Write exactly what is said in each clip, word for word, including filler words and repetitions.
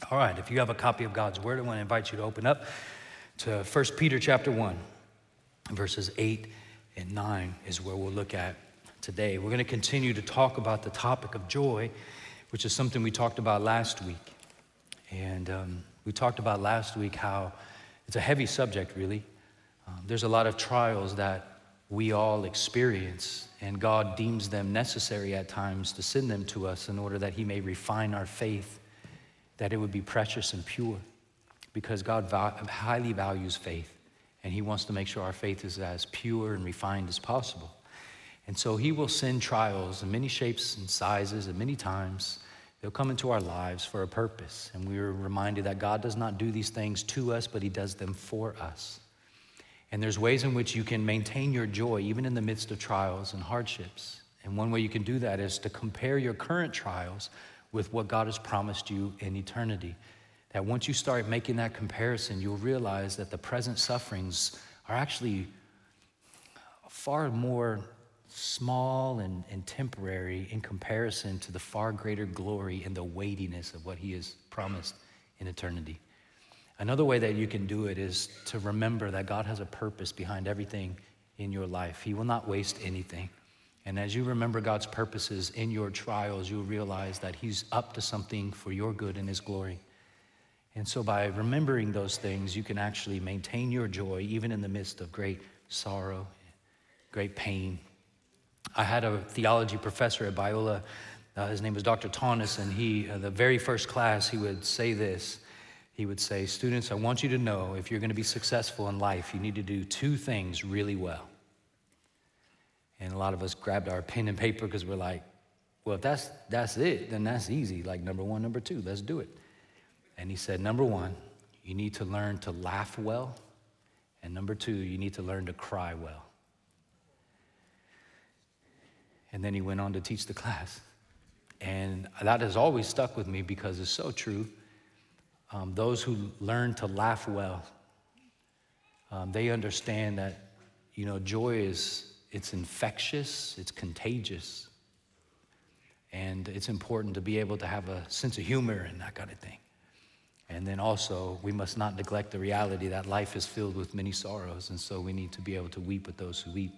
All right, if you have a copy of God's Word, I want to invite you to open up to First Peter chapter one, verses eight and nine is where we'll look at today. We're going to continue to talk about the topic of joy, which is something we talked about last week. And um, we talked about last week how it's a heavy subject, really. Um, there's a lot of trials that we all experience, and God deems them necessary at times to send them to us in order that He may refine our faith, that it would be precious and pure, because God val- highly values faith, and He wants to make sure our faith is as pure and refined as possible. And so He will send trials in many shapes and sizes, and many times they'll come into our lives for a purpose. And we are reminded that God does not do these things to us, but He does them for us. And there's ways in which you can maintain your joy even in the midst of trials and hardships. And one way you can do that is to compare your current trials with what God has promised you in eternity. That once you start making that comparison, you'll realize that the present sufferings are actually far more small and, and temporary in comparison to the far greater glory and the weightiness of what He has promised in eternity. Another way that you can do it is to remember that God has a purpose behind everything in your life. He will not waste anything. And as you remember God's purposes in your trials, you'll realize that He's up to something for your good and His glory. And so by remembering those things, you can actually maintain your joy even in the midst of great sorrow, great pain. I had a theology professor at Biola. Uh, his name was Doctor Tonnes, and he, uh, the very first class, he would say this. He would say, students, I want you to know if you're going to be successful in life, you need to do two things really well. And a lot of us grabbed our pen and paper because we're like, well, if that's that's it, then that's easy. Like number one, number two, let's do it. And he said, number one, you need to learn to laugh well. And number two, you need to learn to cry well. And then he went on to teach the class. And that has always stuck with me because it's so true. Um, those who learn to laugh well, um, they understand that, you know, joy is, it's infectious, it's contagious. And it's important to be able to have a sense of humor and that kind of thing. And then also, we must not neglect the reality that life is filled with many sorrows, and so we need to be able to weep with those who weep.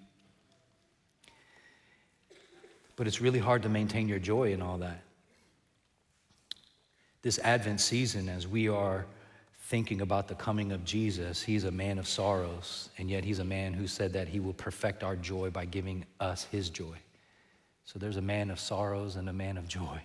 But it's really hard to maintain your joy in all that. This Advent season, as we are thinking about the coming of Jesus, He's a man of sorrows, and yet He's a man who said that He will perfect our joy by giving us His joy. So there's a man of sorrows and a man of joy.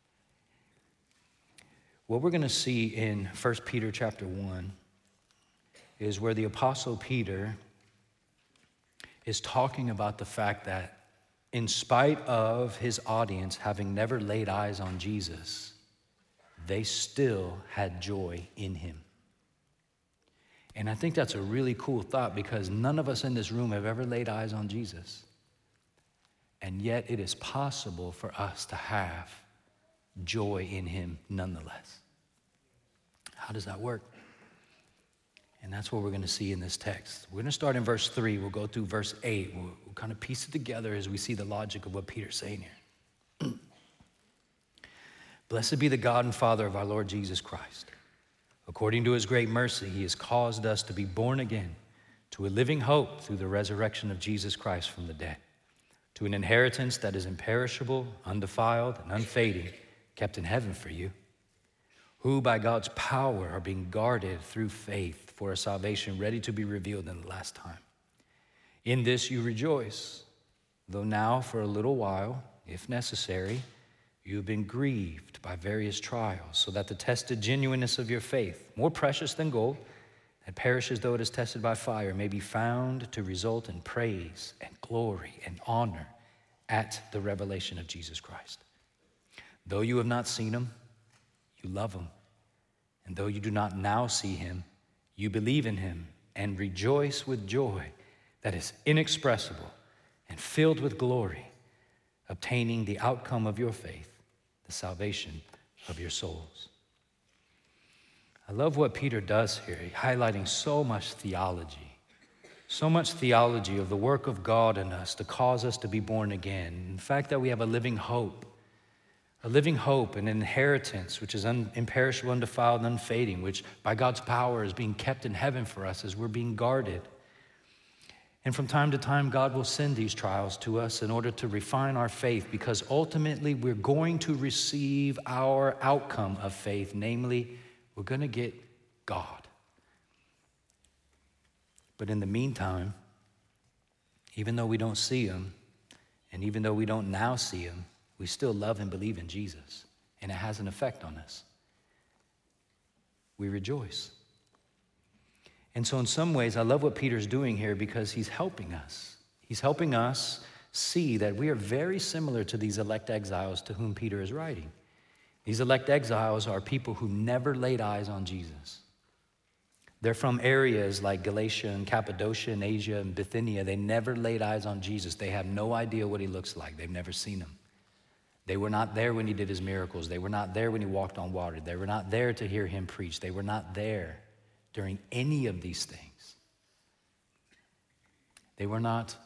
What we're going to see in First Peter chapter one is where the Apostle Peter is talking about the fact that in spite of his audience having never laid eyes on Jesus, they still had joy in Him. And I think that's a really cool thought because none of us in this room have ever laid eyes on Jesus. And yet it is possible for us to have joy in Him nonetheless. How does that work? And that's what we're going to see in this text. We're going to start in verse three. We'll go through verse eight. We'll, we'll kind of piece it together as we see the logic of what Peter's saying here. Blessed be the God and Father of our Lord Jesus Christ. According to His great mercy, He has caused us to be born again to a living hope through the resurrection of Jesus Christ from the dead, to an inheritance that is imperishable, undefiled, and unfading, kept in heaven for you, who by God's power are being guarded through faith for a salvation ready to be revealed in the last time. In this you rejoice, though now for a little while, if necessary, you have been grieved by various trials, so that the tested genuineness of your faith, more precious than gold, that perishes though it is tested by fire, may be found to result in praise and glory and honor at the revelation of Jesus Christ. Though you have not seen Him, you love Him. And though you do not now see Him, you believe in Him and rejoice with joy that is inexpressible and filled with glory, obtaining the outcome of your faith, the salvation of your souls. I love what Peter does here, highlighting so much theology, so much theology of the work of God in us to cause us to be born again. The fact that we have a living hope, a living hope, an inheritance, which is un- imperishable, undefiled, and unfading, which by God's power is being kept in heaven for us as we're being guarded. And from time to time, God will send these trials to us in order to refine our faith, because ultimately we're going to receive our outcome of faith, namely, we're going to get God. But in the meantime, even though we don't see him, and even though we don't now see him, we still love and believe in Jesus, and it has an effect on us. We rejoice. And so in some ways, I love what Peter's doing here because he's helping us. He's helping us see that we are very similar to these elect exiles to whom Peter is writing. These elect exiles are people who never laid eyes on Jesus. They're from areas like Galatia and Cappadocia and Asia and Bithynia. They never laid eyes on Jesus. They have no idea what he looks like. They've never seen him. They were not there when he did his miracles. They were not there when he walked on water. They were not there to hear him preach. They were not there during any of these things. They were not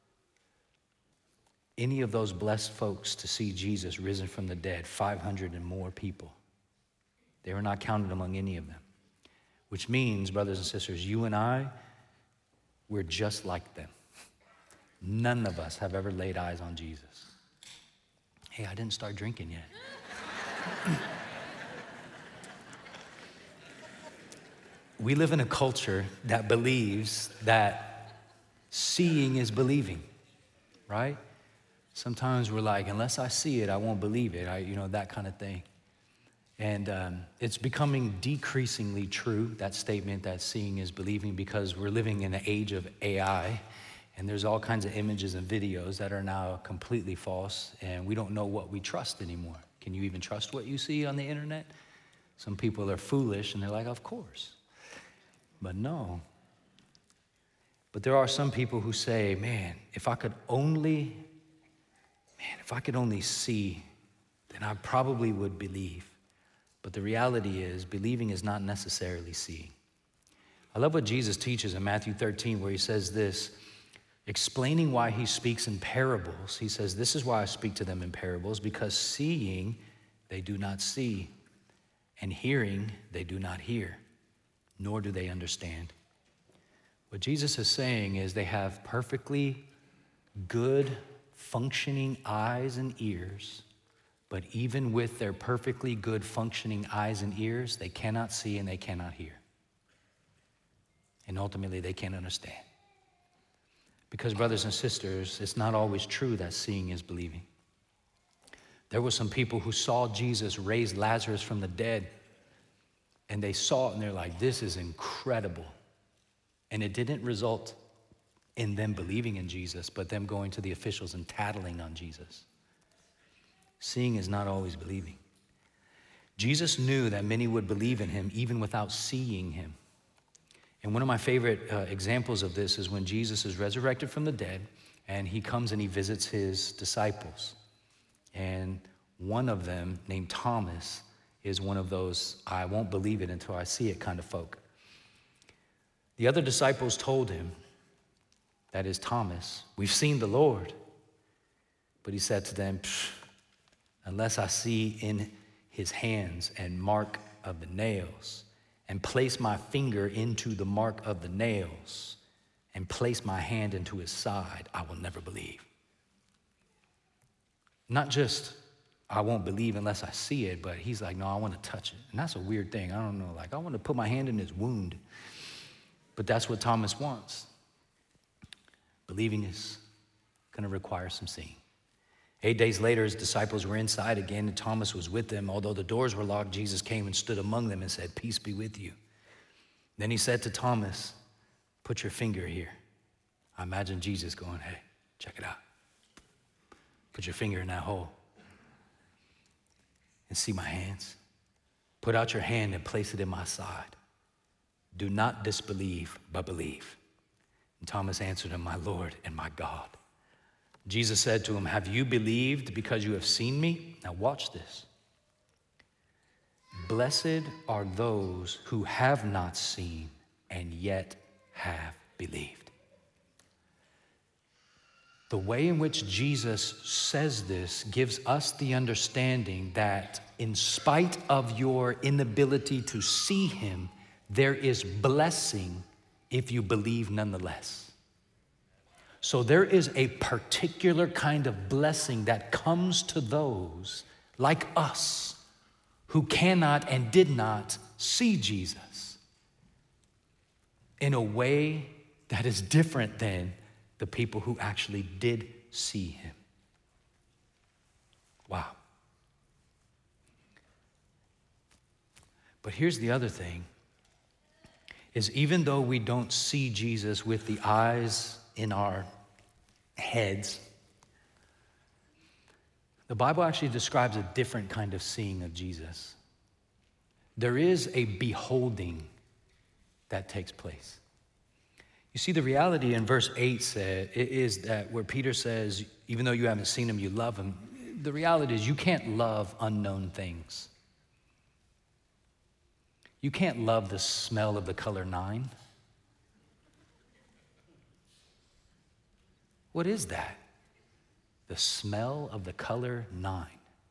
any of those blessed folks to see Jesus risen from the dead, five hundred and more people. They were not counted among any of them. Which means, brothers and sisters, you and I, we're just like them. None of us have ever laid eyes on Jesus. Hey, I didn't start drinking yet. We live in a culture that believes that seeing is believing, right? Sometimes we're like, unless I see it, I won't believe it, I, you know, that kind of thing. And um, it's becoming decreasingly true, that statement that seeing is believing, because we're living in an age of A I, and there's all kinds of images and videos that are now completely false, and we don't know what we trust anymore. Can you even trust what you see on the internet? Some people are foolish, and they're like, of course. But no. But there are some people who say, man, if I could only, man, if I could only see, then I probably would believe. But the reality is, believing is not necessarily seeing. I love what Jesus teaches in Matthew thirteen, where he says this, explaining why he speaks in parables. He says, this is why I speak to them in parables, because seeing they do not see, and hearing they do not hear, nor do they understand. What Jesus is saying is they have perfectly good, functioning eyes and ears, but even with their perfectly good, functioning eyes and ears, they cannot see and they cannot hear. And ultimately, they can't understand. Because, brothers and sisters, it's not always true that seeing is believing. There were some people who saw Jesus raise Lazarus from the dead, and they saw it and they're like, this is incredible. And it didn't result in them believing in Jesus, but them going to the officials and tattling on Jesus. Seeing is not always believing. Jesus knew that many would believe in him even without seeing him. And one of my favorite uh, examples of this is when Jesus is resurrected from the dead, and he comes and he visits his disciples. And one of them, named Thomas, is one of those, I won't believe it until I see it kind of folk. The other disciples told him, that is Thomas, we've seen the Lord. But he said to them, unless I see in his hands and mark of the nails, and place my finger into the mark of the nails, and place my hand into his side, I will never believe. Not just, I won't believe unless I see it, but he's like, no, I want to touch it. And that's a weird thing. I don't know, like, I want to put my hand in his wound. But that's what Thomas wants. Believing is going to require some seeing. Eight days later, his disciples were inside again, and Thomas was with them. Although the doors were locked, Jesus came and stood among them and said, peace be with you. Then he said to Thomas, put your finger here. I imagine Jesus going, hey, check it out. Put your finger in that hole and see my hands. Put out your hand and place it in my side. Do not disbelieve, but believe. And Thomas answered him, my Lord and my God. Jesus said to him, have you believed because you have seen me? Now watch this. Blessed are those who have not seen and yet have believed. The way in which Jesus says this gives us the understanding that in spite of your inability to see him, there is blessing if you believe nonetheless. So there is a particular kind of blessing that comes to those like us who cannot and did not see Jesus in a way that is different than the people who actually did see him. Wow. But here's the other thing, is even though we don't see Jesus with the eyes in our heads, the Bible actually describes a different kind of seeing of Jesus. There is a beholding that takes place. You see, the reality in verse eight said, it is that where Peter says, even though you haven't seen him, you love him. The reality is you can't love unknown things. You can't love the smell of the color nine. What is that? The smell of the color nine.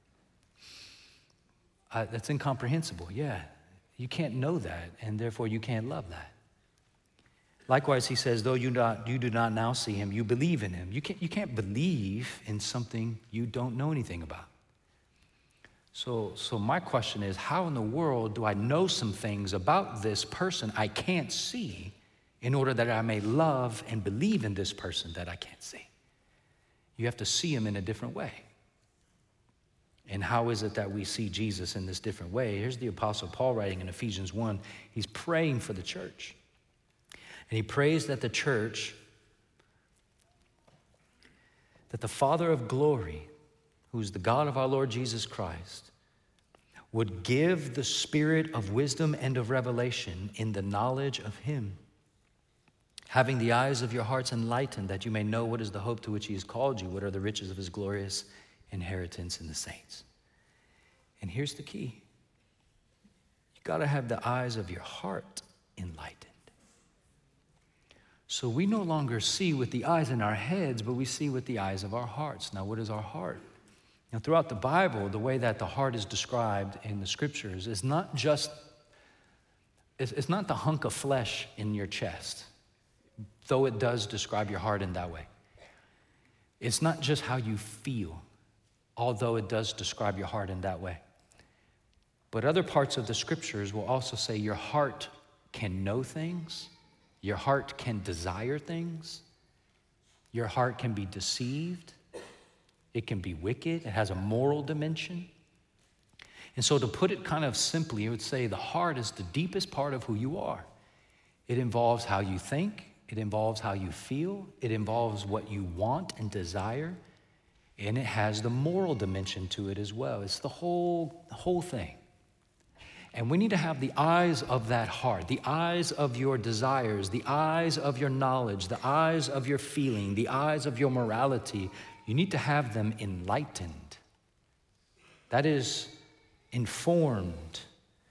Uh, that's incomprehensible, yeah. You can't know that, and therefore you can't love that. Likewise, he says, though you, not, you do not now see him, you believe in him. You can't, you can't believe in something you don't know anything about. So, so my question is, how in the world do I know some things about this person I can't see in order that I may love and believe in this person that I can't see? You have to see him in a different way. And how is it that we see Jesus in this different way? Here's the Apostle Paul writing in Ephesians one. He's praying for the church. And he prays that the church, that the Father of glory, who's the God of our Lord Jesus Christ, would give the spirit of wisdom and of revelation in the knowledge of him, having the eyes of your hearts enlightened, that you may know what is the hope to which he has called you, what are the riches of his glorious inheritance in the saints. And here's the key. You got to have the eyes of your heart enlightened. So we no longer see with the eyes in our heads, but we see with the eyes of our hearts. Now, what is our heart? Now, throughout the Bible, the way that the heart is described in the scriptures is not just, it's, it's not the hunk of flesh in your chest, though it does describe your heart in that way. It's not just how you feel, although it does describe your heart in that way. But other parts of the scriptures will also say your heart can know things, your heart can desire things, your heart can be deceived, it can be wicked, it has a moral dimension. And so to put it kind of simply, I would say the heart is the deepest part of who you are. It involves how you think, it involves how you feel, it involves what you want and desire, and it has the moral dimension to it as well. It's the whole, the whole thing. And we need to have the eyes of that heart, the eyes of your desires, the eyes of your knowledge, the eyes of your feeling, the eyes of your morality. You need to have them enlightened. That is, informed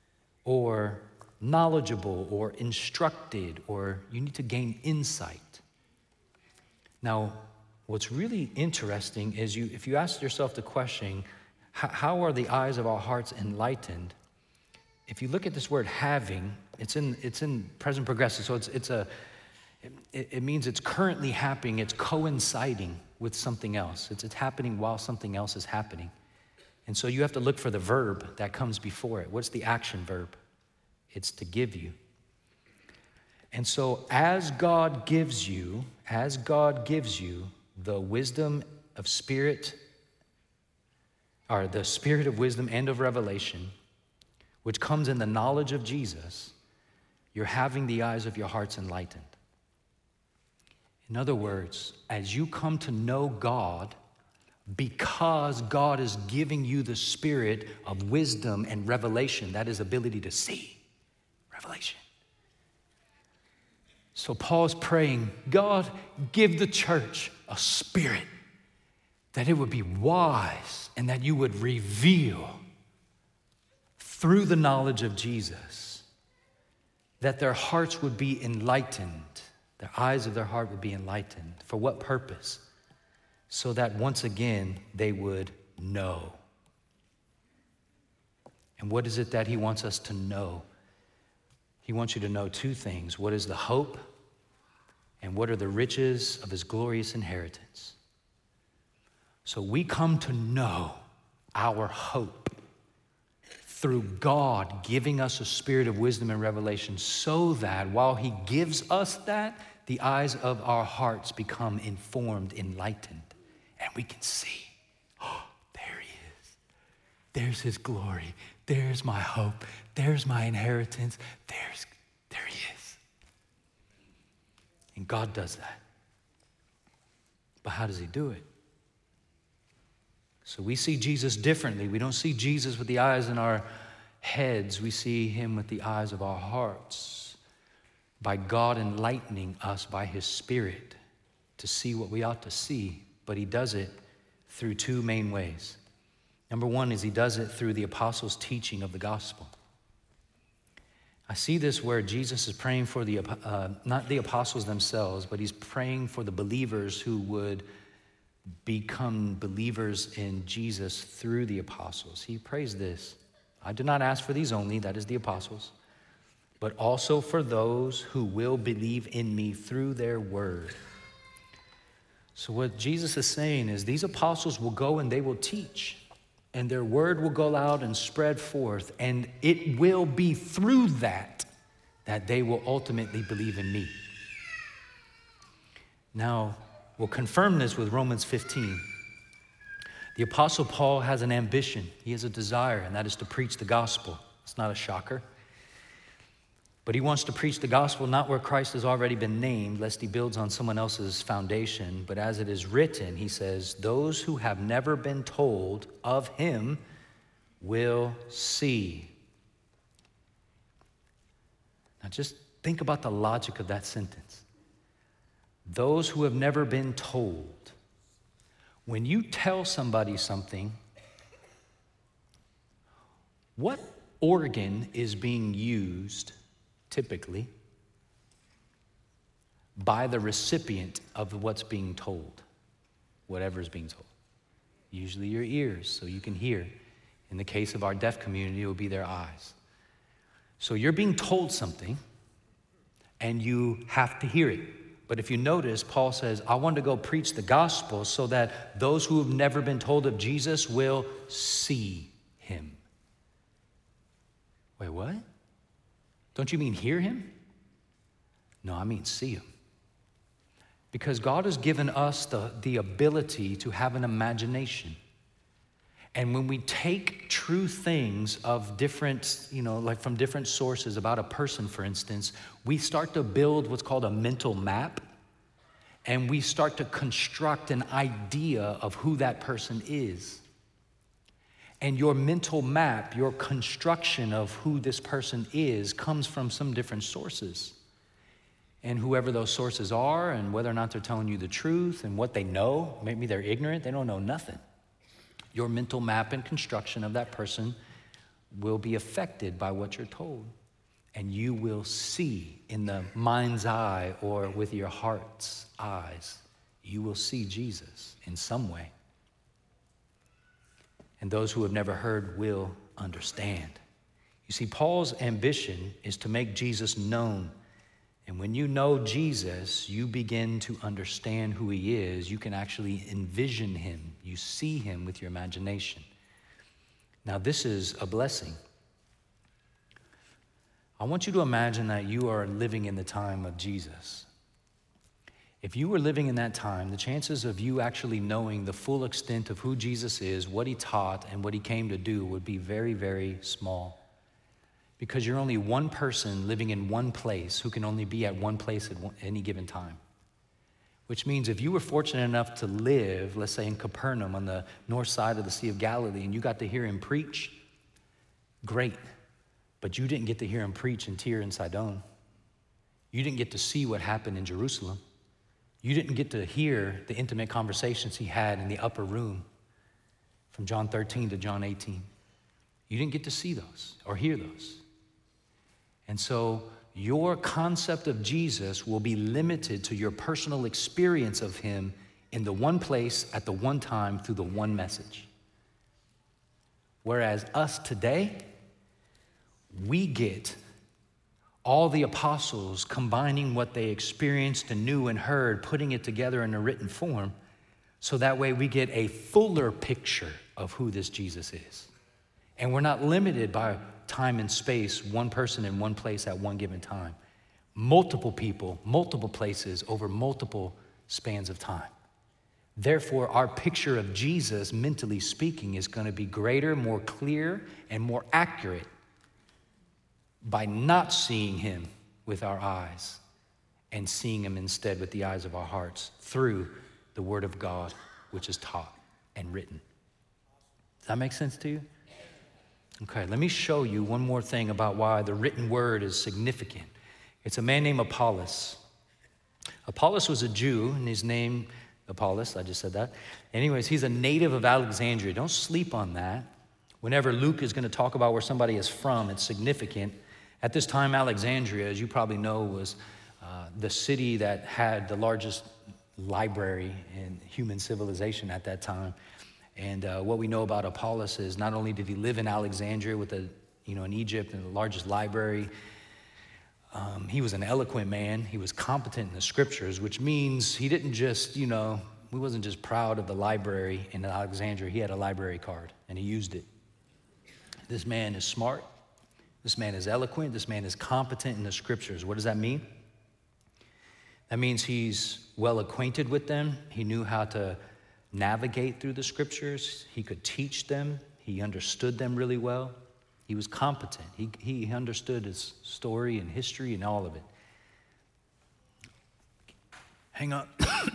or knowledgeable or instructed, or you need to gain insight. Now, what's really interesting is you, if you ask yourself the question, how are the eyes of our hearts enlightened? If you look at this word having, it's in, it's in present progressive, so it's, it's a, it, it means it's currently happening, it's coinciding with something else. It's, it's happening while something else is happening. And so you have to look for the verb that comes before it. What's the action verb? It's to give you. And so as God gives you, as God gives you the wisdom of spirit, or the spirit of wisdom and of revelation, which comes in the knowledge of Jesus, you're having the eyes of your hearts enlightened. In other words, as you come to know God, because God is giving you the spirit of wisdom and revelation, that is ability to see, revelation. So Paul's praying, God, give the church a spirit that it would be wise and that you would reveal through the knowledge of Jesus, that their hearts would be enlightened, their eyes of their heart would be enlightened. For what purpose? so that once again they would know. And what is it that he wants us to know? He wants you to know two things. What is the hope? And what are the riches of his glorious inheritance? So we come to know our hope through God giving us a spirit of wisdom and revelation, so that while he gives us that, the eyes of our hearts become informed, enlightened, and we can see, oh, there he is. There's his glory. There's my hope. There's my inheritance. There's, there he is. And God does that. But how does he do it? So we see Jesus differently. We don't see Jesus with the eyes in our heads. We see him with the eyes of our hearts, by God enlightening us by his Spirit to see what we ought to see. But he does it through two main ways. Number one is he does it through the apostles' teaching of the gospel. I see this where Jesus is praying for the, uh, not the apostles themselves, but he's praying for the believers who would become believers in Jesus through the apostles. He prays this: I do not ask for these only, that is the apostles, but also for those who will believe in me through their word. So what Jesus is saying is these apostles will go and they will teach, and their word will go out and spread forth, and it will be through that that they will ultimately believe in me. Now, we'll confirm this with Romans fifteen. The Apostle Paul has an ambition. He has a desire, and that is to preach the gospel. It's not a shocker. But he wants to preach the gospel not where Christ has already been named, lest he builds on someone else's foundation, but as it is written, he says, those who have never been told of him will see. Now just think about the logic of that sentence. Those who have never been told. When you tell somebody something, what organ is being used typically by the recipient of what's being told, whatever is being told? Usually your ears, so you can hear. In the case of our deaf community, it will be their eyes. So you're being told something, and you have to hear it. But if you notice, Paul says, I want to go preach the gospel so that those who have never been told of Jesus will see him. Wait, what? Don't you mean hear him? No, I mean see him. Because God has given us the, the ability to have an imagination. And when we take true things of different, you know, like from different sources about a person, for instance, we start to build what's called a mental map, and we start to construct an idea of who that person is. And your mental map, your construction of who this person is, comes from some different sources. And whoever those sources are, and whether or not they're telling you the truth and what they know, maybe they're ignorant, they don't know nothing. Your mental map and construction of that person will be affected by what you're told. And you will see in the mind's eye or with your heart's eyes, you will see Jesus in some way. And those who have never heard will understand. You see, Paul's ambition is to make Jesus known. And when you know Jesus, you begin to understand who he is. You can actually envision him. You see him with your imagination. Now, this is a blessing. I want you to imagine that you are living in the time of Jesus. If you were living in that time, the chances of you actually knowing the full extent of who Jesus is, what he taught, and what he came to do would be very, very small. Because you're only one person living in one place who can only be at one place at one, any given time. Which means if you were fortunate enough to live, let's say in Capernaum on the north side of the Sea of Galilee, and you got to hear him preach, great. But you didn't get to hear him preach in Tyre and Sidon. You didn't get to see what happened in Jerusalem. You didn't get to hear the intimate conversations he had in the upper room from John thirteen to John eighteen. You didn't get to see those or hear those. And so your concept of Jesus will be limited to your personal experience of him in the one place at the one time through the one message. Whereas us today, we get all the apostles combining what they experienced and knew and heard, putting it together in a written form, so that way we get a fuller picture of who this Jesus is. And we're not limited by time and space, one person in one place at one given time. Multiple people, multiple places over multiple spans of time. Therefore, our picture of Jesus, mentally speaking, is going to be greater, more clear, and more accurate by not seeing him with our eyes and seeing him instead with the eyes of our hearts through the word of God, which is taught and written. Does that make sense to you? Okay, let me show you one more thing about why the written word is significant. It's a man named Apollos. Apollos was a Jew, and his name, Apollos, I just said that. Anyways, he's a native of Alexandria. Don't sleep on that. Whenever Luke is going to talk about where somebody is from, it's significant. At this time, Alexandria, as you probably know, was uh, the city that had the largest library in human civilization at that time. And uh, what we know about Apollos is not only did he live in Alexandria with the, you know, in Egypt and the largest library, um, he was an eloquent man. He was competent in the scriptures, which means he didn't just, you know, he wasn't just proud of the library in Alexandria. He had a library card and he used it. This man is smart. This man is eloquent. This man is competent in the scriptures. What does that mean? That means he's well acquainted with them. He knew how to navigate through the scriptures. He could teach them. He understood them really well. He was competent. He, he understood his story and history and all of it. Hang on.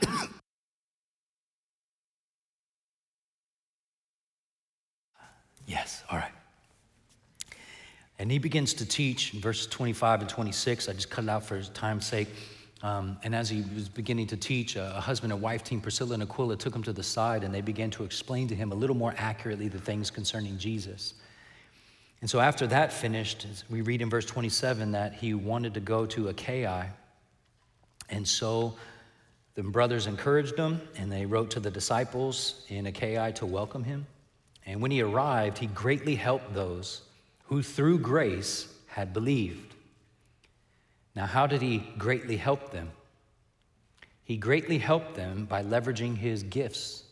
Yes, all right. And he begins to teach in verses twenty-five and twenty-six. I just cut it out for time's sake. Um, and as he was beginning to teach, a, a husband and wife team, Priscilla and Aquila, took him to the side and they began to explain to him a little more accurately the things concerning Jesus. And so after that finished, we read in verse twenty-seven that he wanted to go to Achaia. And so the brothers encouraged him and they wrote to the disciples in Achaia to welcome him. And when he arrived, he greatly helped those who through grace had believed. Now, how did he greatly help them? He greatly helped them by leveraging his gifts.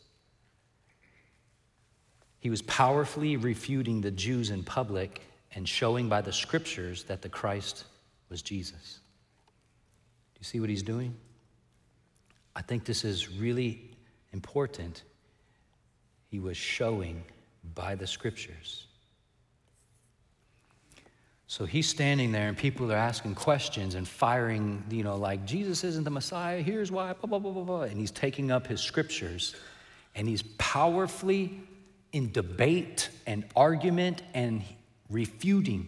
He was powerfully refuting the Jews in public and showing by the scriptures that the Christ was Jesus. Do you see what he's doing? I think this is really important. He was showing by the scriptures. So he's standing there and people are asking questions and firing, you know, like, Jesus isn't the Messiah, here's why, blah, blah, blah, blah, blah. And he's taking up his scriptures and he's powerfully in debate and argument and refuting.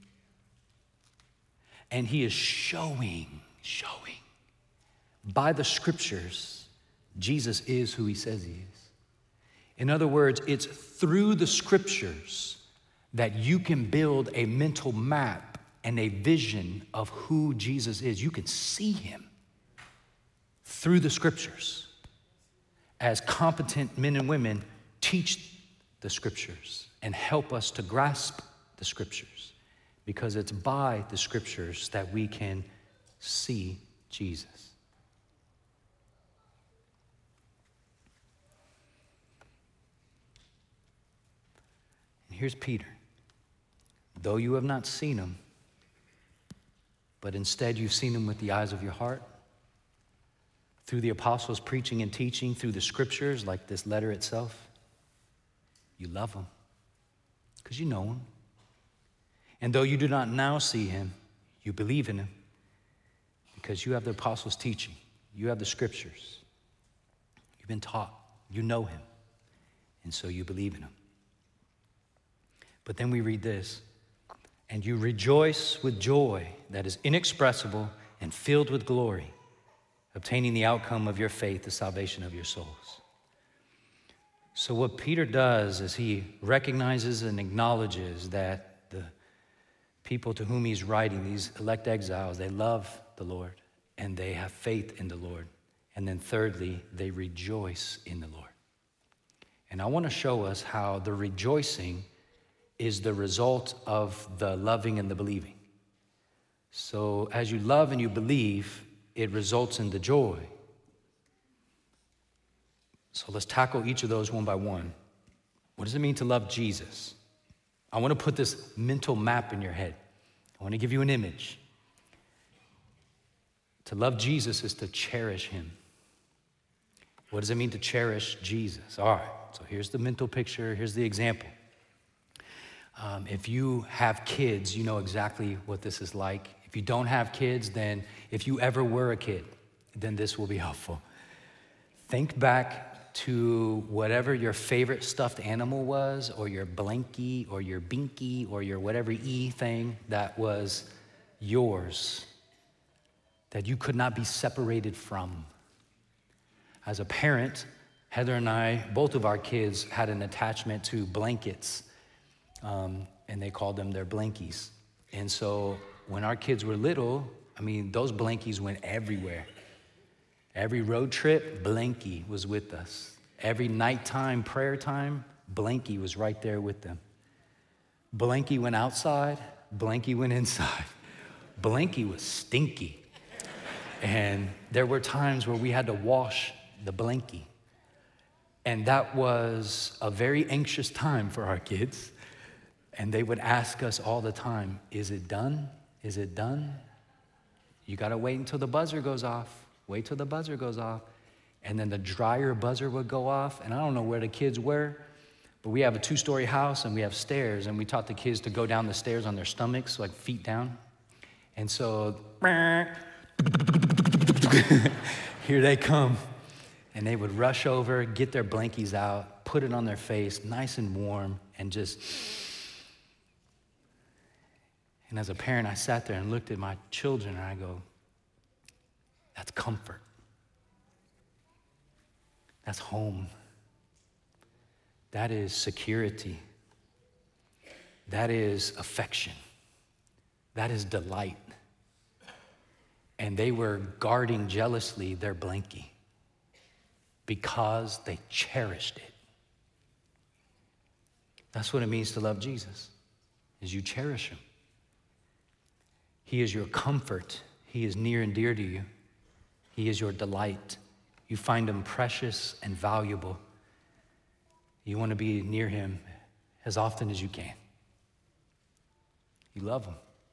And he is showing, showing by the scriptures, Jesus is who he says he is. In other words, it's through the scriptures that you can build a mental map and a vision of who Jesus is. You can see him through the scriptures as competent men and women teach the scriptures and help us to grasp the scriptures, because it's by the scriptures that we can see Jesus. And here's Peter. Though you have not seen him, but instead you've seen him with the eyes of your heart, through the apostles preaching and teaching, through the scriptures like this letter itself, you love him because you know him. And though you do not now see him, you believe in him because you have the apostles' teaching. You have the scriptures. You've been taught. You know him. And so you believe in him. But then we read this. And you rejoice with joy that is inexpressible and filled with glory, obtaining the outcome of your faith, the salvation of your souls. So what Peter does is he recognizes and acknowledges that the people to whom he's writing, these elect exiles, they love the Lord and they have faith in the Lord. And then thirdly, they rejoice in the Lord. And I want to show us how the rejoicing is the result of the loving and the believing. So as you love and you believe, it results in the joy. So let's tackle each of those one by one. What does it mean to love Jesus? I want to put this mental map in your head. I want to give you an image. To love Jesus is to cherish him. What does it mean to cherish Jesus? All right, so here's the mental picture. Here's the example. Um, if you have kids, you know exactly what this is like. If you don't have kids, then if you ever were a kid, then this will be helpful. Think back to whatever your favorite stuffed animal was, or your blankie, or your binky, or your whatever E thing that was yours, that you could not be separated from. As a parent, Heather and I, both of our kids had an attachment to blankets, um, and they called them their blankies. And so when our kids were little, I mean, those blankies went everywhere. Every road trip, blankie was with us. Every nighttime prayer time, blankie was right there with them. Blankie went outside, blankie went inside. Blankie was stinky. And there were times where we had to wash the blankie. And that was a very anxious time for our kids. And they would ask us all the time, is it done? Is it done? You gotta wait until the buzzer goes off. Wait till the buzzer goes off. And then the dryer buzzer would go off. And I don't know where the kids were, but we have a two-story house and we have stairs, and we taught the kids to go down the stairs on their stomachs, like feet down. And so, here they come. And they would rush over, get their blankies out, put it on their face, nice and warm, and just... And as a parent, I sat there and looked at my children, and I go, that's comfort. That's home. That is security. That is affection. That is delight. And they were guarding jealously their blankie because they cherished it. That's what it means to love Jesus, is you cherish him. He is your comfort. He is near and dear to you. He is your delight. You find him precious and valuable. You want to be near him as often as you can. You love him.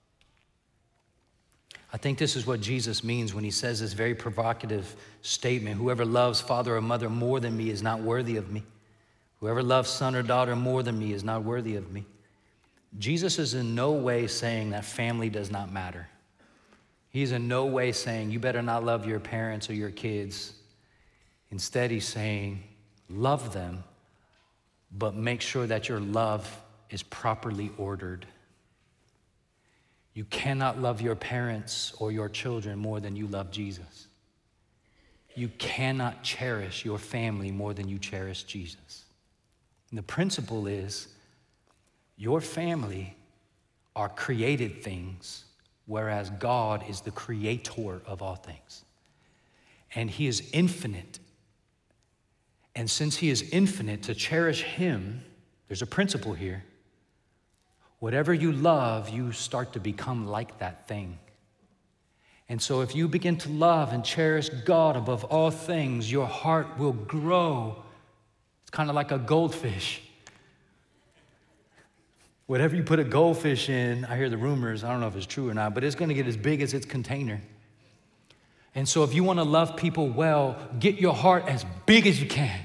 I think this is what Jesus means when he says this very provocative statement. Whoever loves father or mother more than me is not worthy of me. Whoever loves son or daughter more than me is not worthy of me. Jesus is in no way saying that family does not matter. He's in no way saying you better not love your parents or your kids. Instead, he's saying love them, but make sure that your love is properly ordered. You cannot love your parents or your children more than you love Jesus. You cannot cherish your family more than you cherish Jesus. And the principle is your family are created things, whereas God is the creator of all things. And he is infinite. And since he is infinite, to cherish him, there's a principle here. Whatever you love, you start to become like that thing. And so if you begin to love and cherish God above all things, your heart will grow. It's kind of like a goldfish. Whatever you put a goldfish in, I hear the rumors, I don't know if it's true or not, but it's going to get as big as its container. And so if you want to love people well, get your heart as big as you can.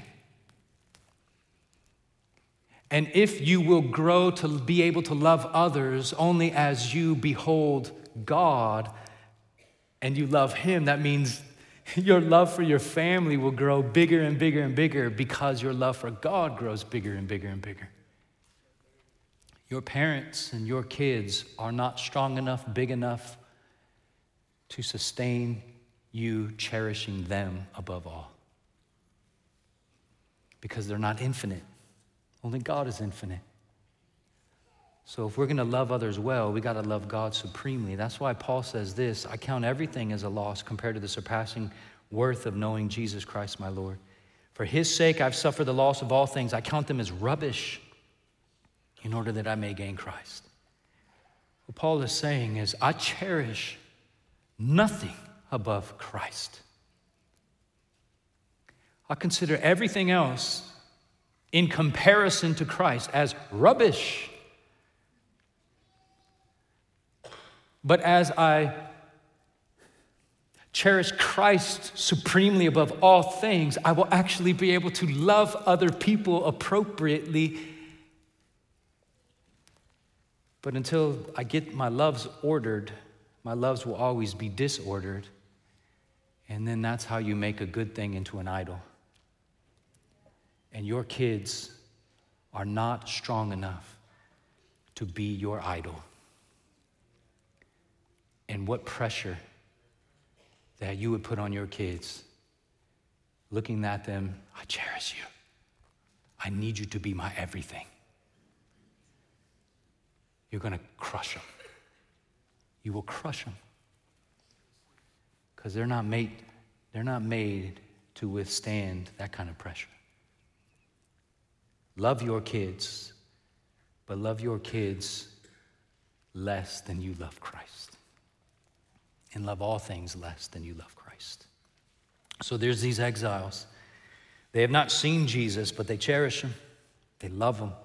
And if you will grow to be able to love others only as you behold God and you love him, that means your love for your family will grow bigger and bigger and bigger because your love for God grows bigger and bigger and bigger. Your parents and your kids are not strong enough, big enough to sustain you cherishing them above all, because they're not infinite. Only God is infinite. So if we're going to love others well, we got to love God supremely. That's why Paul says this, I count everything as a loss compared to the surpassing worth of knowing Jesus Christ, my Lord. For his sake, I've suffered the loss of all things. I count them as rubbish in order that I may gain Christ. What Paul is saying is, I cherish nothing above Christ. I consider everything else in comparison to Christ as rubbish. But as I cherish Christ supremely above all things, I will actually be able to love other people appropriately. But until I get my loves ordered, my loves will always be disordered. And then that's how you make a good thing into an idol. And your kids are not strong enough to be your idol. And what pressure that you would put on your kids, looking at them, I cherish you. I need you to be my everything. You're going to crush them. You will crush them. Because they're not made, they're not made to withstand that kind of pressure. Love your kids, but love your kids less than you love Christ. And love all things less than you love Christ. So there's these exiles. They have not seen Jesus, but they cherish him. They love him.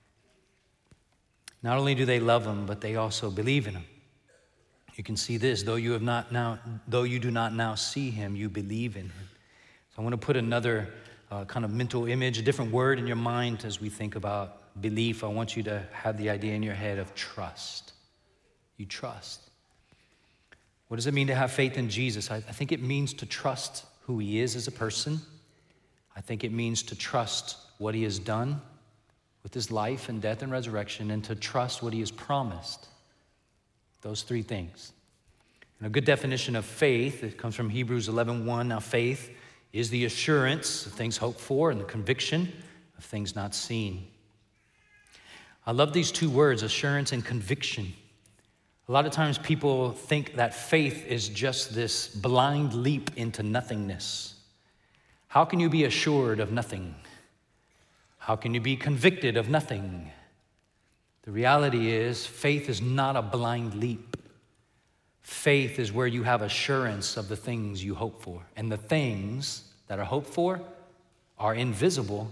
Not only do they love him, but they also believe in him. You can see this, though you have not now, though you do not now see him, you believe in him. So I want to put another uh, kind of mental image, a different word in your mind as we think about belief. I want you to have the idea in your head of trust. You trust. What does it mean to have faith in Jesus? I, I think it means to trust who he is as a person. I think it means to trust what he has done with his life and death and resurrection, and to trust what he has promised. Those three things. And a good definition of faith, it comes from Hebrews eleven one. Now faith is the assurance of things hoped for and the conviction of things not seen. I love these two words, assurance and conviction. A lot of times people think that faith is just this blind leap into nothingness. How can you be assured of nothing? How can you be convicted of nothing? The reality is, faith is not a blind leap. Faith is where you have assurance of the things you hope for. And the things that are hoped for are invisible,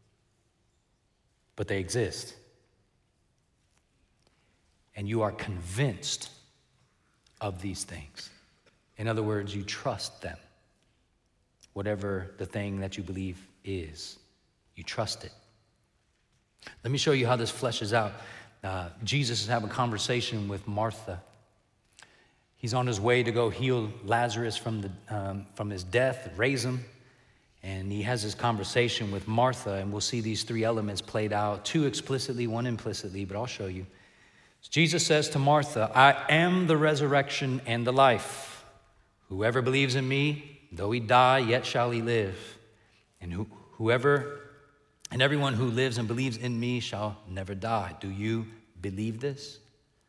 but they exist. And you are convinced of these things. In other words, you trust them. Whatever the thing that you believe is, you trust it. Let me show you how this fleshes out. Uh, Jesus is having a conversation with Martha. He's on his way to go heal Lazarus from, the, um, from his death, raise him. And he has this conversation with Martha, and we'll see these three elements played out, two explicitly, one implicitly, but I'll show you. Jesus says to Martha, I am the resurrection and the life. Whoever believes in me, though he die, yet shall he live. And who, whoever, and everyone who lives and believes in me shall never die. Do you believe this?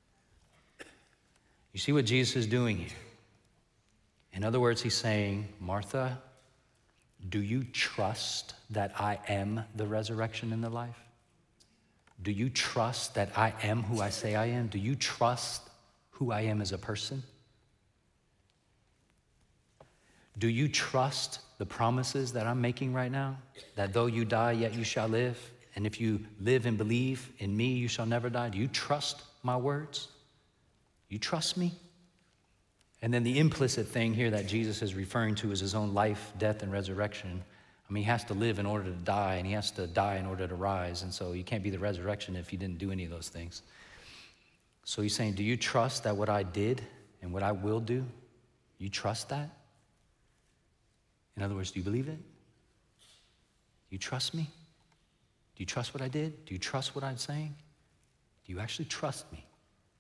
You see what Jesus is doing here? In other words, he's saying, Martha, do you trust that I am the resurrection and the life? Do you trust that I am who I say I am? Do you trust who I am as a person? Do you trust the promises that I'm making right now? That though you die, yet you shall live. And if you live and believe in me, you shall never die. Do you trust my words? You trust me? And then the implicit thing here that Jesus is referring to is his own life, death, and resurrection. I mean, he has to live in order to die, and he has to die in order to rise. And so you can't be the resurrection if you didn't do any of those things. So he's saying, do you trust that what I did and what I will do, you trust that? In other words, do you believe it? Do you trust me? Do you trust what I did? Do you trust what I'm saying? Do you actually trust me?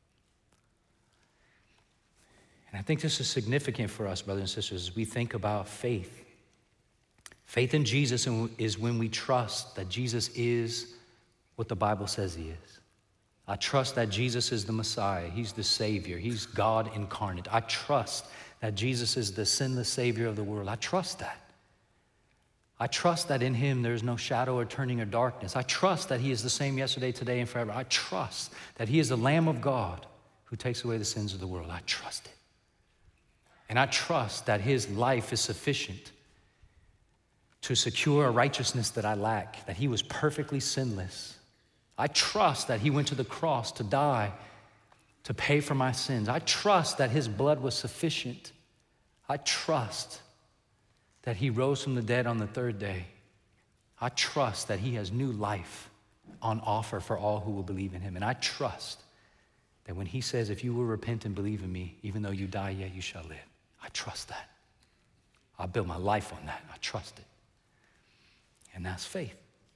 And I think this is significant for us, brothers and sisters, as we think about faith. Faith in Jesus is when we trust that Jesus is what the Bible says he is, I trust that Jesus is the Messiah. He's the Savior. He's God incarnate. I trust that Jesus is the sinless Savior of the world. I trust that. I trust that in him there's no shadow or turning or darkness. I trust that he is the same yesterday, today, and forever. I trust that he is the Lamb of God who takes away the sins of the world. I trust it. And I trust that his life is sufficient to secure a righteousness that I lack, that he was perfectly sinless. I trust that he went to the cross to die, to pay for my sins. I trust that his blood was sufficient. I trust that he rose from the dead on the third day. I trust that he has new life on offer for all who will believe in him. And I trust that when he says, if you will repent and believe in me, even though you die, yet you shall live. I trust that. I build my life on that. I trust it. And that's faith.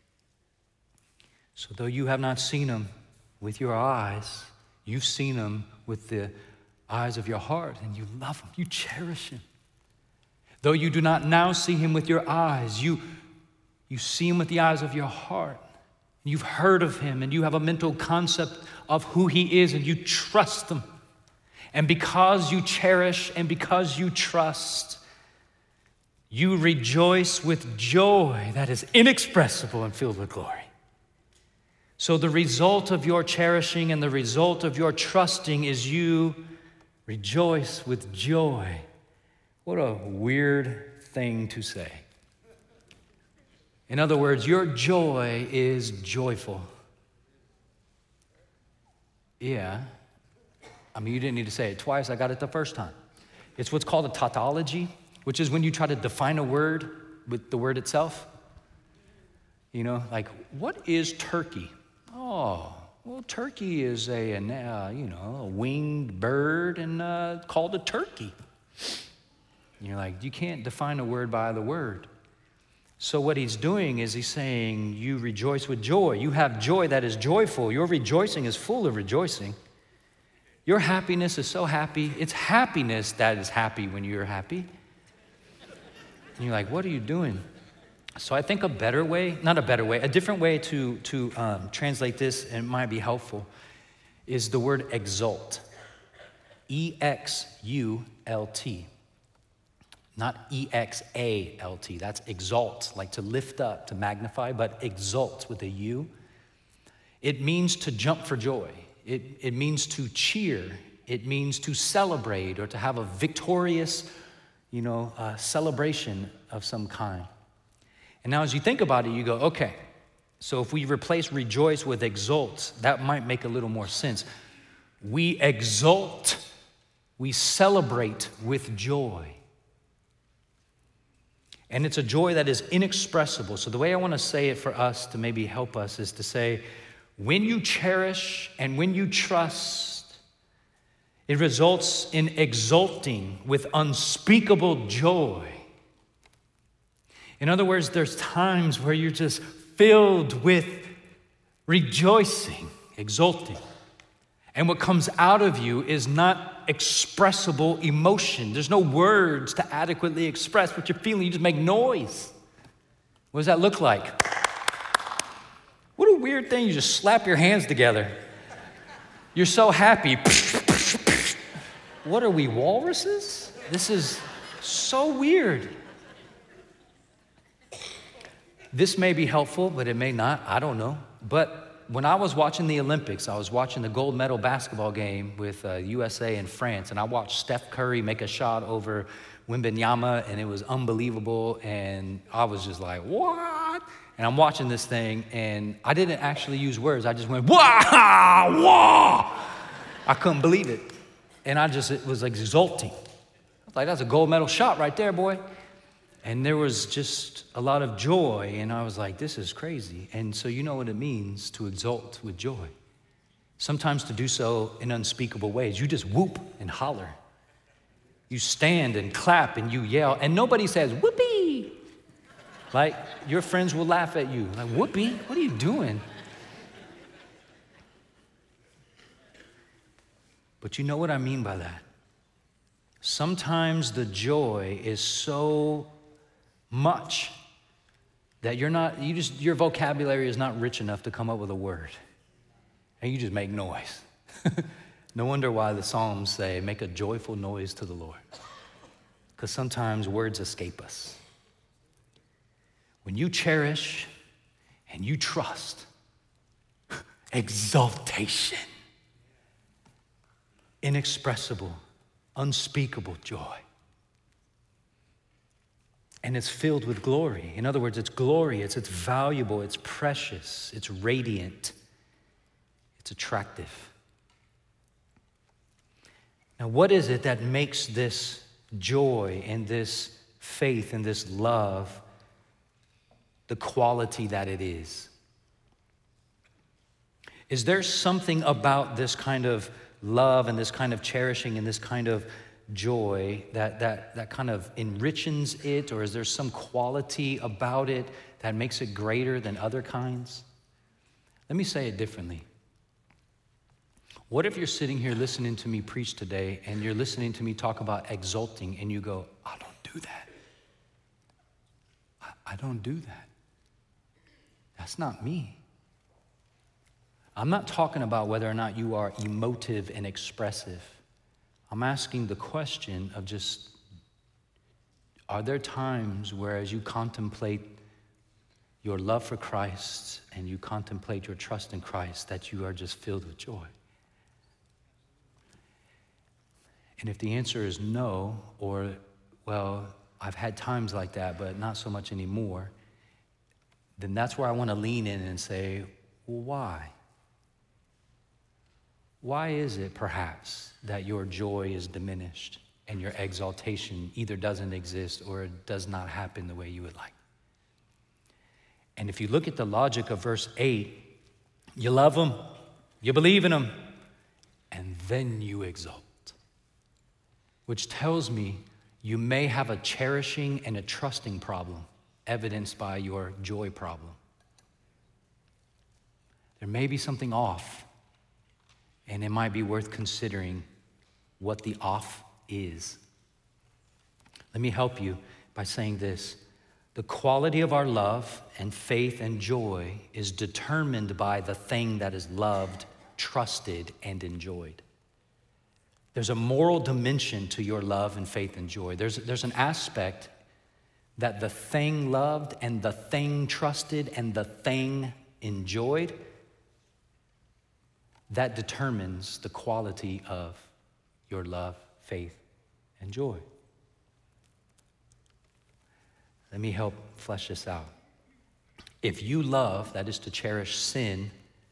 So though you have not seen him with your eyes, you've seen him with the eyes of your heart, and you love him, you cherish him. Though you do not now see him with your eyes, you, you see him with the eyes of your heart. You've heard of him, and you have a mental concept of who he is, and you trust him. And because you cherish and because you trust, you rejoice with joy that is inexpressible and filled with glory. So the result of your cherishing and the result of your trusting is you rejoice with joy. What a weird thing to say. In other words, your joy is joyful. Yeah. I mean, you didn't need to say it twice. I got it the first time. It's what's called a tautology, which is when you try to define a word with the word itself. You know, like, what is turkey? Oh, well, turkey is a, a you know, a winged bird and uh, called a turkey. And you're like, you can't define a word by the word. So what he's doing is he's saying, you rejoice with joy. You have joy that is joyful. Your rejoicing is full of rejoicing. Your happiness is so happy. It's happiness that is happy when you're happy. And you're like, what are you doing? So I think a better way, not a better way, a different way to, to um, translate this, and it might be helpful, is the word exult. E X U L T. Not E X A L T. That's exalt, like to lift up, to magnify, but exult with a U. It means to jump for joy. It, it means to cheer. It means to celebrate or to have a victorious, you know, uh, celebration of some kind. And now as you think about it, you go, okay, so if we replace rejoice with exult, that might make a little more sense. We exult, we celebrate with joy. And it's a joy that is inexpressible. So the way I want to say it for us to maybe help us is to say, when you cherish and when you trust, it results in exulting with unspeakable joy. In other words, there's times where you're just filled with rejoicing, exulting. And what comes out of you is not expressible emotion. There's no words to adequately express what you're feeling. You just make noise. What does that look like? What a weird thing. You just slap your hands together. You're so happy. What are we, walruses? This is so weird. This may be helpful, but it may not. I don't know. But when I was watching the Olympics, I was watching the gold medal basketball game with uh, U S A and France, and I watched Steph Curry make a shot over Wembanyama, and it was unbelievable, and I was just like, what? And I'm watching this thing, and I didn't actually use words. I just went, wah, wah. I couldn't believe it. And I just, it was exulting. I was like, that's a gold medal shot right there, boy. And there was just a lot of joy, and I was like, this is crazy. And so you know what it means to exult with joy. Sometimes to do so in unspeakable ways. You just whoop and holler. You stand and clap and you yell, and nobody says, whoopee. Like, your friends will laugh at you. Like, whoopee? What are you doing? But you know what I mean by that. Sometimes the joy is so much that you're not, you just, your vocabulary is not rich enough to come up with a word. and you just make noise. No wonder why the Psalms say, make a joyful noise to the Lord. Because sometimes words escape us. When you cherish and you trust, exaltation, inexpressible, unspeakable joy. And it's filled with glory. In other words, it's glorious, it's valuable, it's precious, it's radiant, it's attractive. Now, what is it that makes this joy and this faith and this love the quality that it is? Is there something about this kind of love and this kind of cherishing and this kind of joy that, that, that kind of enriches it, or is there some quality about it that makes it greater than other kinds? Let me say it differently. What if you're sitting here listening to me preach today and you're listening to me talk about exalting and you go, I don't do that. I, I don't do that. That's not me. I'm not talking about whether or not you are emotive and expressive. I'm asking the question of just, are there times where as you contemplate your love for Christ and you contemplate your trust in Christ that you are just filled with joy? And if the answer is no, or, well, I've had times like that, but not so much anymore, then that's where I want to lean in and say, well, why? Why is it, perhaps, that your joy is diminished and your exaltation either doesn't exist or it does not happen the way you would like? And if you look at the logic of verse eight, you love him, you believe in him, and then you exalt. Which tells me you may have a cherishing and a trusting problem, evidenced by your joy problem. There may be something off, and it might be worth considering what the off is. Let me help you by saying this. The quality of our love and faith and joy is determined by the thing that is loved, trusted, and enjoyed. There's a moral dimension to your love and faith and joy. There's, there's an aspect that the thing loved and the thing trusted and the thing enjoyed, that determines the quality of your love, faith, and joy. Let me help flesh this out. If you love, that is to cherish sin,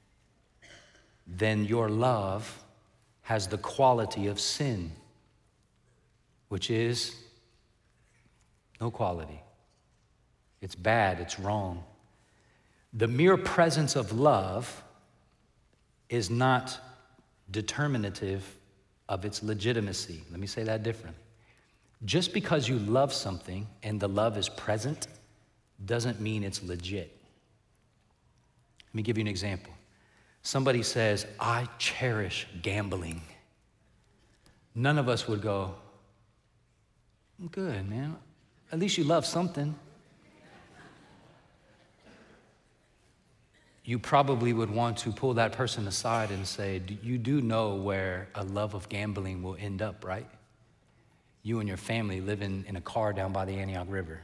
then your love has the quality of sin, which is no quality. It's bad, it's wrong. The mere presence of love is not determinative of its legitimacy. Let me say that differently. Just because you love something and the love is present doesn't mean it's legit. Let me give you an example. Somebody says, I cherish gambling. None of us would go, good, man. At least you love something. You probably would want to pull that person aside and say, you do know where a love of gambling will end up, right? You and your family living in a car down by the Antioch River.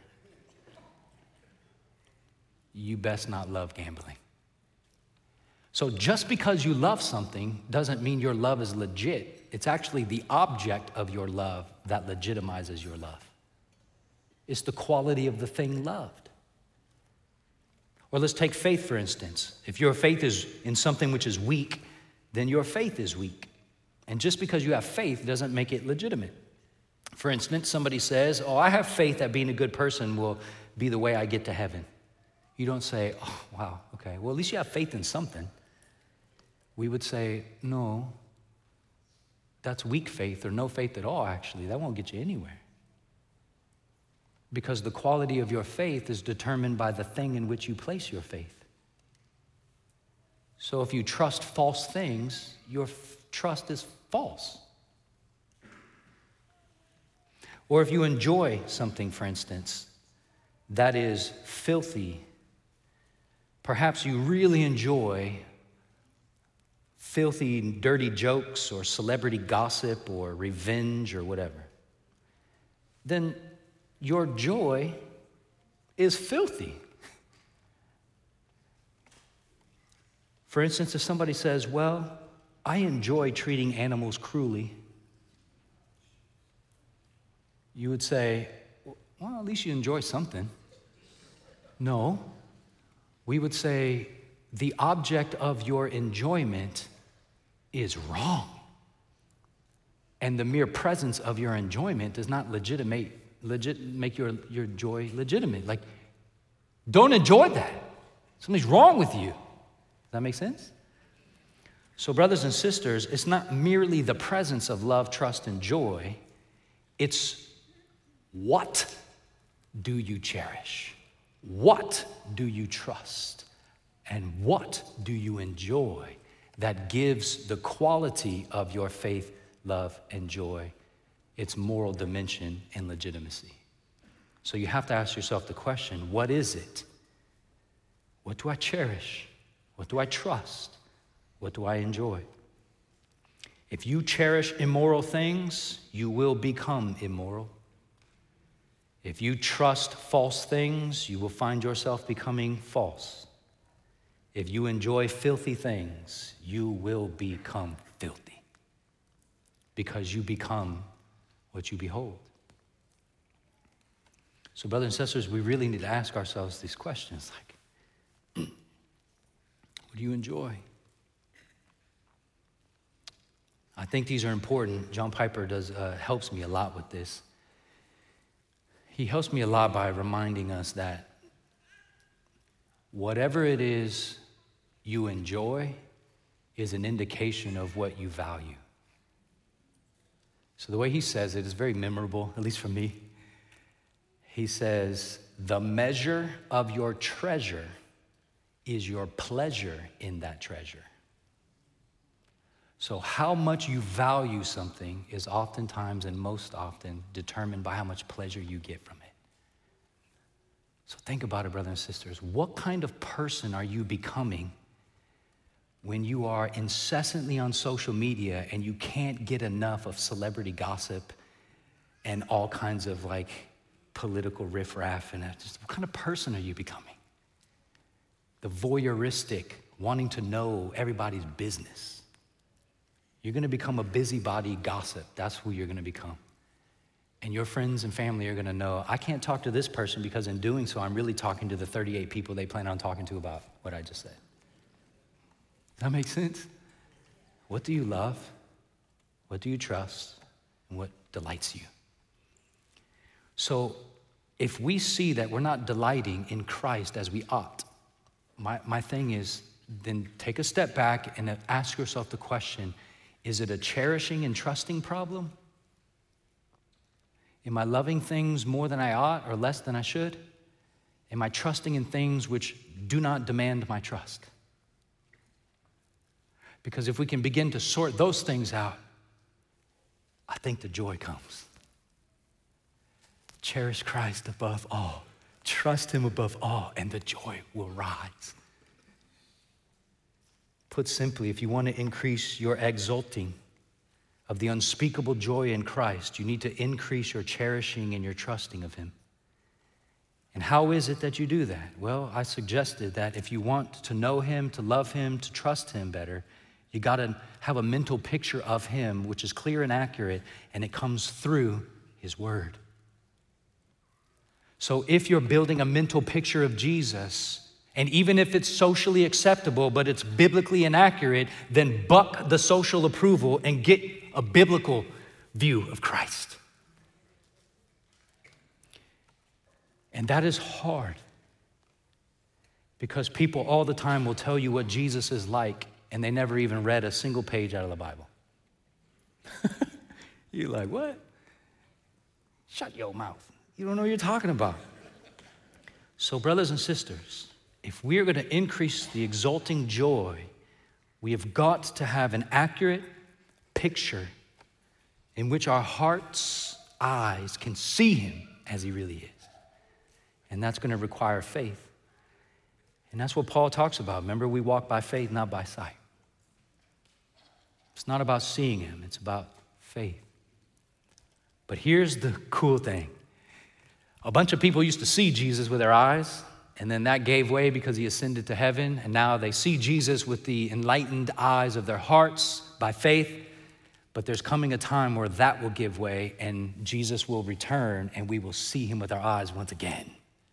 You best not love gambling. So just because you love something doesn't mean your love is legit. It's actually the object of your love that legitimizes your love. It's the quality of the thing loved. Or let's take faith, for instance. If your faith is in something which is weak, then your faith is weak. And just because you have faith doesn't make it legitimate. For instance, somebody says, oh, I have faith that being a good person will be the way I get to heaven. You don't say, oh, wow, okay, well, at least you have faith in something. We would say, no, that's weak faith or no faith at all, actually. That won't get you anywhere. Because the quality of your faith is determined by the thing in which you place your faith. So if you trust false things, your f- trust is false. Or if you enjoy something, for instance, that is filthy, perhaps you really enjoy filthy, dirty jokes or celebrity gossip or revenge or whatever, then your joy is filthy. For instance, if somebody says, well, I enjoy treating animals cruelly, you would say, well, at least you enjoy something. No, we would say the object of your enjoyment is wrong. And the mere presence of your enjoyment does not legitimate, legit, make your, your joy legitimate. Like, don't enjoy that. Something's wrong with you. Does that make sense? So, brothers and sisters, it's not merely the presence of love, trust, and joy. It's what do you cherish? What do you trust? And what do you enjoy that gives the quality of your faith, love, and joy its moral dimension and legitimacy? So you have to ask yourself the question, what is it? What do I cherish? What do I trust? What do I enjoy? If you cherish immoral things, you will become immoral. If you trust false things, you will find yourself becoming false. If you enjoy filthy things, you will become filthy because you become what you behold. So, brothers and sisters, we really need to ask ourselves these questions like, what do you enjoy? I think these are important. John Piper does uh, helps me a lot with this. He helps me a lot by reminding us that whatever it is you enjoy is an indication of what you value. So the way he says it is very memorable, at least for me. He says, the measure of your treasure is your pleasure in that treasure. So how much you value something is oftentimes and most often determined by how much pleasure you get from it. So think about it, brothers and sisters. What kind of person are you becoming when you are incessantly on social media and you can't get enough of celebrity gossip and all kinds of like political riffraff? And just what kind of person are you becoming? The voyeuristic, wanting to know everybody's business. You're gonna become a busybody gossip. That's who you're gonna become. And your friends and family are gonna know, I can't talk to this person because in doing so, I'm really talking to the thirty-eight people they plan on talking to about what I just said. Does that make sense? What do you love? What do you trust? And what delights you? So if we see that we're not delighting in Christ as we ought, my, my thing is then take a step back and ask yourself the question, is it a cherishing and trusting problem? Am I loving things more than I ought or less than I should? Am I trusting in things which do not demand my trust? Because if we can begin to sort those things out, I think the joy comes. Cherish Christ above all. Trust him above all, and the joy will rise. Put simply, if you want to increase your exulting of the unspeakable joy in Christ, you need to increase your cherishing and your trusting of him. And how is it that you do that? Well, I suggested that if you want to know him, to love him, to trust him better, you got to have a mental picture of him, which is clear and accurate, and it comes through his word. So if you're building a mental picture of Jesus, and even if it's socially acceptable, but it's biblically inaccurate, then buck the social approval and get a biblical view of Christ. And that is hard because people all the time will tell you what Jesus is like, and they never even read a single page out of the Bible. You're like, what? Shut your mouth. You don't know what you're talking about. So, brothers and sisters, if we are going to increase the exulting joy, we have got to have an accurate picture in which our heart's eyes can see him as he really is. And that's going to require faith. And that's what Paul talks about. Remember, we walk by faith, not by sight. It's not about seeing him, it's about faith. But here's the cool thing. A bunch of people used to see Jesus with their eyes, and then that gave way because he ascended to heaven, and now they see Jesus with the enlightened eyes of their hearts by faith. But there's coming a time where that will give way, and Jesus will return, and we will see him with our eyes once again.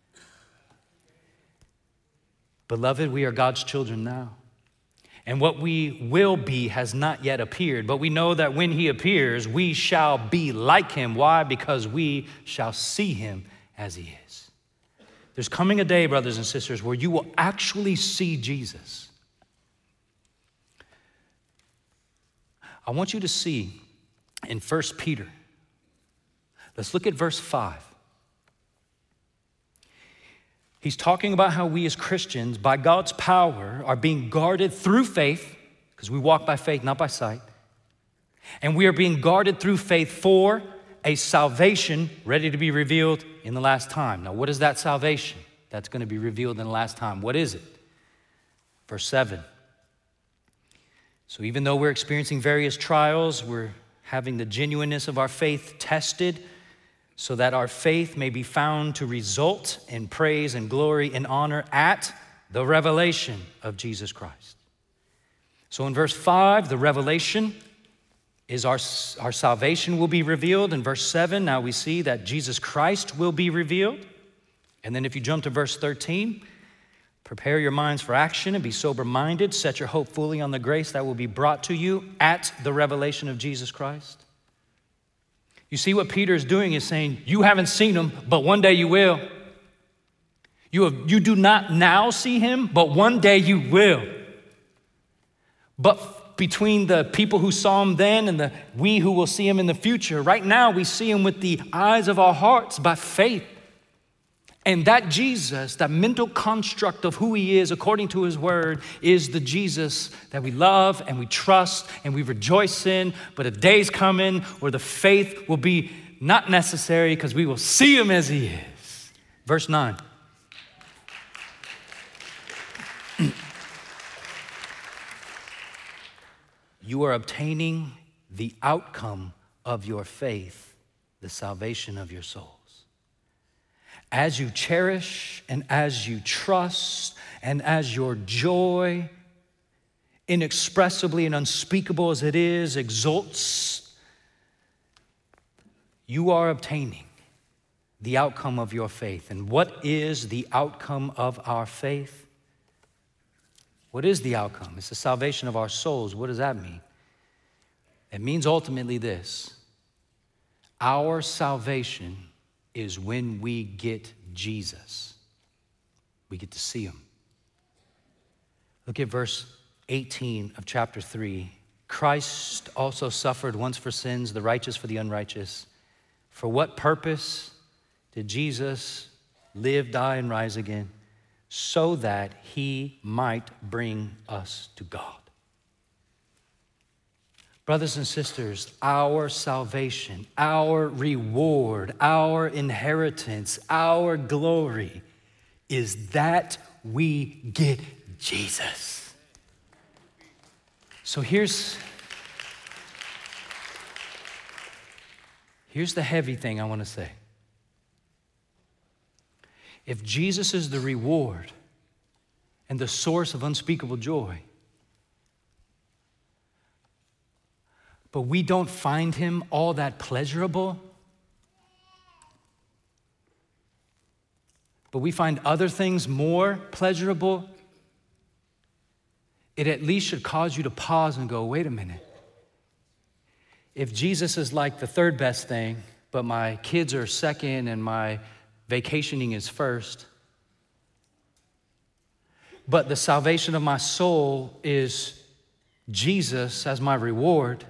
Beloved, we are God's children now. And what we will be has not yet appeared, but we know that when he appears, we shall be like him. Why? Because we shall see him as he is. There's coming a day, brothers and sisters, where you will actually see Jesus. I want you to see in First Peter. Let's look at verse five. He's talking about how we as Christians, by God's power, are being guarded through faith, because we walk by faith, not by sight. And we are being guarded through faith for a salvation ready to be revealed in the last time. Now, what is that salvation that's going to be revealed in the last time? What is it? Verse seven. So even though we're experiencing various trials, we're having the genuineness of our faith tested, so that our faith may be found to result in praise and glory and honor at the revelation of Jesus Christ. So in verse five, the revelation is our, our salvation will be revealed. In verse seven, now we see that Jesus Christ will be revealed. And then if you jump to verse thirteen, prepare your minds for action and be sober-minded. Set your hope fully on the grace that will be brought to you at the revelation of Jesus Christ. You see what Peter is doing is saying, you haven't seen him, but one day you will. You, have, you do not now see him, but one day you will. But between the people who saw him then and the we who will see him in the future, right now we see him with the eyes of our hearts by faith. And that Jesus, that mental construct of who he is according to his word, is the Jesus that we love and we trust and we rejoice in. But a day's coming where the faith will be not necessary because we will see him as he is. Verse nine. You are obtaining the outcome of your faith, the salvation of your souls. As you cherish and as you trust and as your joy, inexpressibly and unspeakable as it is, exults, you are obtaining the outcome of your faith. And what is the outcome of our faith? What is the outcome? It's the salvation of our souls. What does that mean? It means ultimately this: our salvation is when we get Jesus. We get to see him. Look at verse eighteen of chapter three. Christ also suffered once for sins, the righteous for the unrighteous. For what purpose did Jesus live, die, and rise again? So that he might bring us to God. Brothers and sisters, our salvation, our reward, our inheritance, our glory is that we get Jesus. So here's, here's the heavy thing I want to say. If Jesus is the reward and the source of unspeakable joy, but we don't find him all that pleasurable, but we find other things more pleasurable, it at least should cause you to pause and go, wait a minute. If Jesus is like the third best thing, but my kids are second and my vacationing is first, but the salvation of my soul is Jesus as my reward,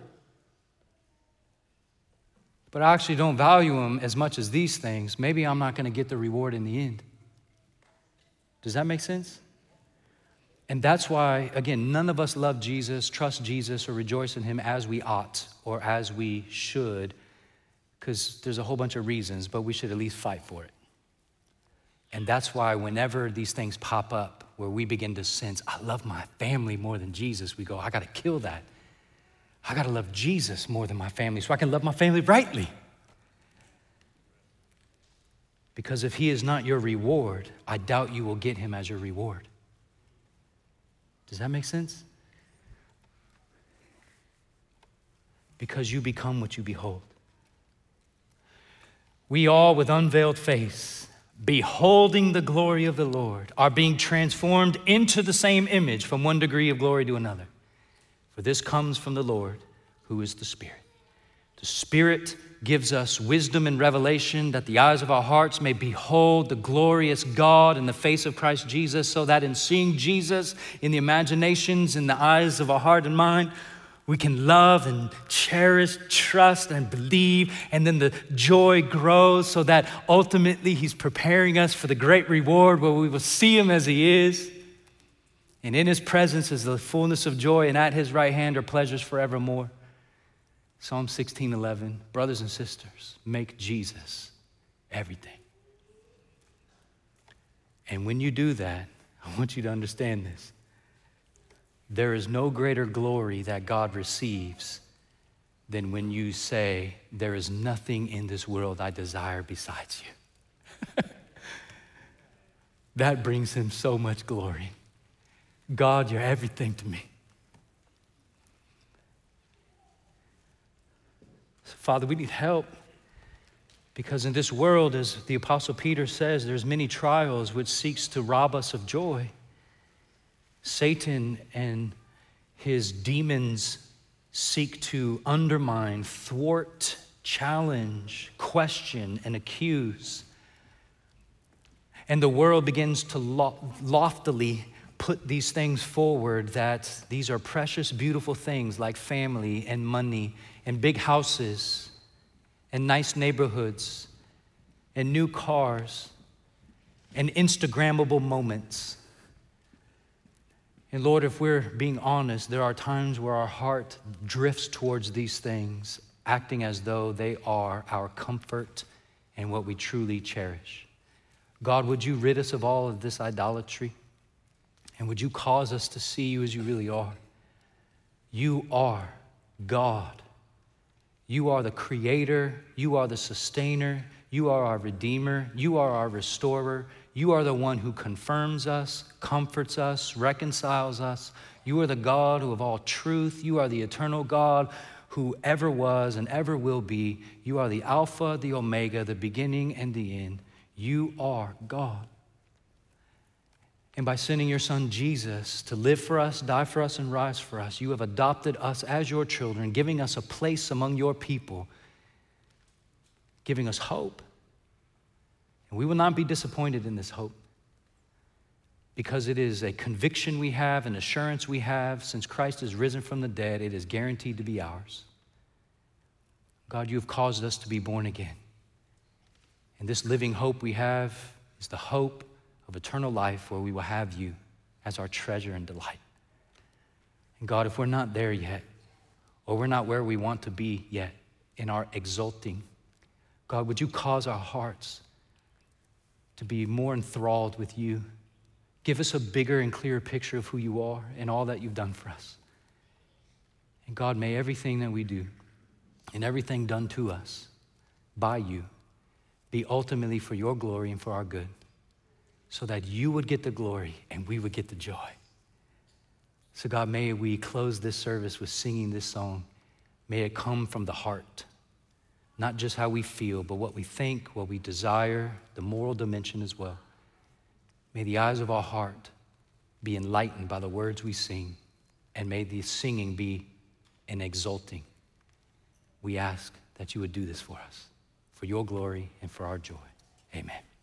but I actually don't value him as much as these things, maybe I'm not going to get the reward in the end. Does that make sense? And that's why, again, none of us love Jesus, trust Jesus, or rejoice in him as we ought or as we should, because there's a whole bunch of reasons, but we should at least fight for it. And that's why whenever these things pop up where we begin to sense, I love my family more than Jesus, we go, I got to kill that. I gotta love Jesus more than my family so I can love my family rightly. Because if he is not your reward, I doubt you will get him as your reward. Does that make sense? Because you become what you behold. We all, with unveiled face, beholding the glory of the Lord, are being transformed into the same image from one degree of glory to another. For this comes from the Lord, who is the Spirit. The Spirit gives us wisdom and revelation that the eyes of our hearts may behold the glorious God in the face of Christ Jesus, so that in seeing Jesus in the imaginations, in the eyes of our heart and mind, we can love and cherish, trust and believe, and then the joy grows so that ultimately he's preparing us for the great reward where we will see him as he is. And in his presence is the fullness of joy, and at his right hand are pleasures forevermore. Psalm sixteen eleven, brothers and sisters, make Jesus everything. And when you do that, I want you to understand this. There is no greater glory that God receives than when you say, there is nothing in this world I desire besides you. That brings him so much glory. God, you're everything to me. So, Father, we need help because in this world, as the Apostle Peter says, there's many trials which seeks to rob us of joy. Satan and his demons seek to undermine, thwart, challenge, question, and accuse. And the world begins to loftily put these things forward, that these are precious, beautiful things like family and money and big houses and nice neighborhoods and new cars and Instagrammable moments. And Lord, if we're being honest, there are times where our heart drifts towards these things, acting as though they are our comfort and what we truly cherish. God, would you rid us of all of this idolatry? And would you cause us to see you as you really are? You are God. You are the creator. You are the sustainer. You are our redeemer. You are our restorer. You are the one who confirms us, comforts us, reconciles us. You are the God who of all truth. You are the eternal God who ever was and ever will be. You are the Alpha, the Omega, the beginning and the end. You are God. And by sending your son Jesus to live for us, die for us, and rise for us, you have adopted us as your children, giving us a place among your people, giving us hope. And we will not be disappointed in this hope because it is a conviction we have, an assurance we have. Since Christ is risen from the dead, it is guaranteed to be ours. God, you have caused us to be born again. And this living hope we have is the hope of eternal life where we will have you as our treasure and delight. And God, if we're not there yet, or we're not where we want to be yet in our exulting, God, would you cause our hearts to be more enthralled with you? Give us a bigger and clearer picture of who you are and all that you've done for us. And God, may everything that we do and everything done to us by you be ultimately for your glory and for our good, so that you would get the glory and we would get the joy. So God, may we close this service with singing this song. May it come from the heart, not just how we feel, but what we think, what we desire, the moral dimension as well. May the eyes of our heart be enlightened by the words we sing, and may the singing be an exulting. We ask that you would do this for us, for your glory and for our joy. Amen.